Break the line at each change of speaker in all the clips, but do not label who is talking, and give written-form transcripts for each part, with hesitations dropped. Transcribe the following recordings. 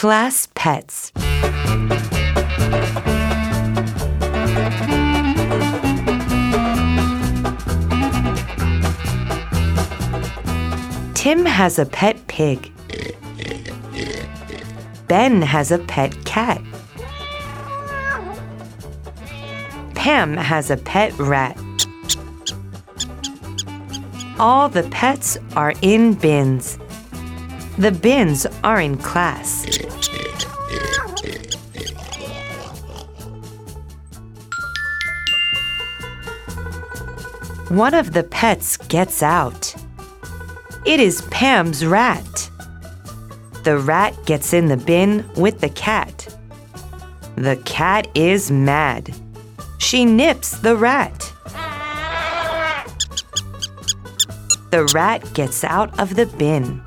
Class Pets. Tim has a pet pig. Ben has a pet cat. Pam has a pet rat. All the pets are in bins. The bins are in class. One of the pets gets out. It is Pam's rat. The rat gets in the bin with the cat. The cat is mad. She nips the rat. The rat gets out of the bin.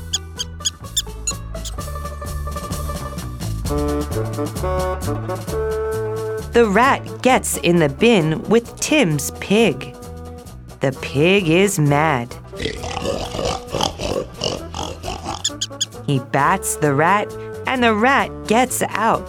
The rat gets in the bin with Tim's pig. The pig is mad. He bats the rat, and the rat gets out.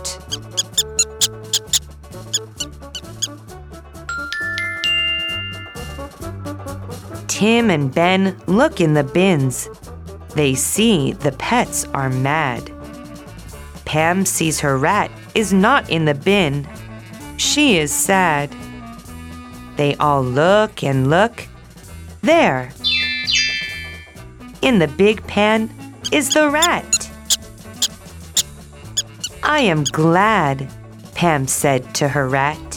Tim and Ben look in the bins. They see the pets are mad. Pam sees her rat is not in the bin. She is sad. They all look and look. There! In the big pan is the rat. I am glad, Pam said to her rat.